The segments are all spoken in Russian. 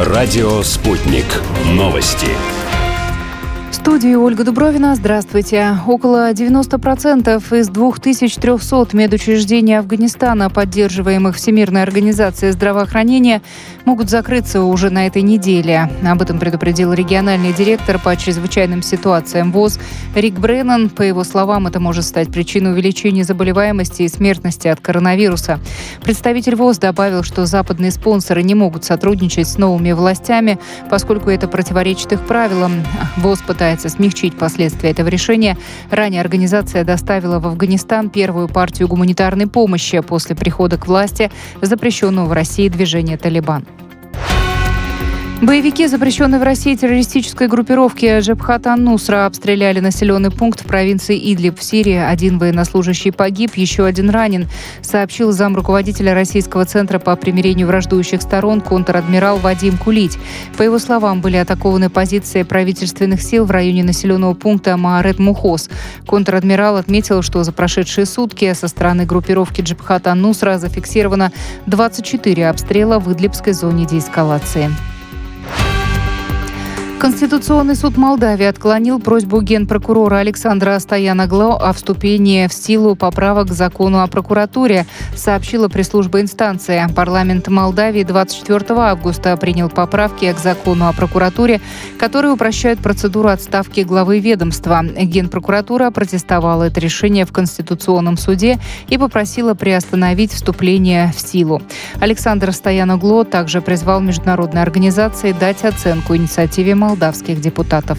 Радио «Спутник». Новости. В студии Ольга Дубровина. Здравствуйте. Около 90% из 2300 медучреждений Афганистана, поддерживаемых Всемирной организацией здравоохранения, могут закрыться уже на этой неделе. Об этом предупредил региональный директор по чрезвычайным ситуациям ВОЗ Рик Бреннан. По его словам, это может стать причиной увеличения заболеваемости и смертности от коронавируса. Представитель ВОЗ добавил, что западные спонсоры не могут сотрудничать с новыми властями, поскольку это противоречит их правилам. ВОЗ пытается смягчить последствия этого решения. Ранее организация доставила в Афганистан первую партию гуманитарной помощи после прихода к власти запрещенного в России движения «Талибан». Боевики запрещенной в России террористической группировки Джабхат ан-Нусра обстреляли населенный пункт в провинции Идлиб в Сирии. Один военнослужащий погиб, еще один ранен, сообщил замруководителя Российского центра по примирению враждующих сторон контр-адмирал Вадим Кулить. По его словам, были атакованы позиции правительственных сил в районе населенного пункта Маарет-Мухоз. Контр-адмирал отметил, что за прошедшие сутки со стороны группировки Джабхат ан-Нусра зафиксировано 24 обстрела в Идлибской зоне деэскалации. Конституционный суд Молдавии отклонил просьбу генпрокурора Александра Стояногло о вступлении в силу поправок к закону о прокуратуре, сообщила пресс-служба инстанции. Парламент Молдавии 24 августа принял поправки к закону о прокуратуре, которые упрощают процедуру отставки главы ведомства. Генпрокуратура протестовала это решение в Конституционном суде и попросила приостановить вступление в силу. Александр Стояногло также призвал международные организации дать оценку инициативе молдавских депутатов.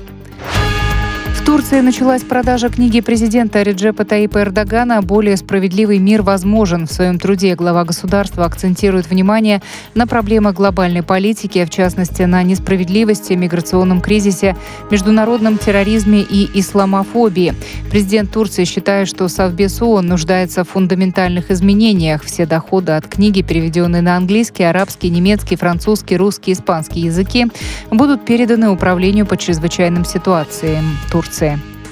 В Турции началась продажа книги президента Реджепа Таyyипа Эрдогана «Более справедливый мир возможен». В своем труде глава государства акцентирует внимание на проблемах глобальной политики, в частности, на несправедливости, миграционном кризисе, международном терроризме и исламофобии. Президент Турции считает, что Совбез ООН нуждается в фундаментальных изменениях. Все доходы от книги, переведенные на английский, арабский, немецкий, французский, русский, испанский языки, будут переданы Управлению по чрезвычайным ситуациям Турции.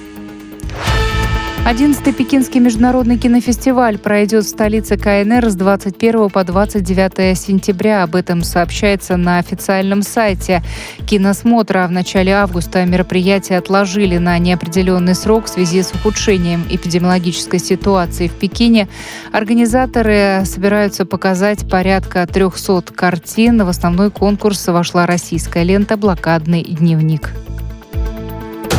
11-й Пекинский международный кинофестиваль пройдет в столице КНР с 21 по 29 сентября. Об этом сообщается на официальном сайте киносмотра. В начале августа мероприятие отложили на неопределенный срок в связи с ухудшением эпидемиологической ситуации в Пекине. Организаторы собираются показать порядка 300 картин. В основной конкурс вошла российская лента «Блокадный дневник».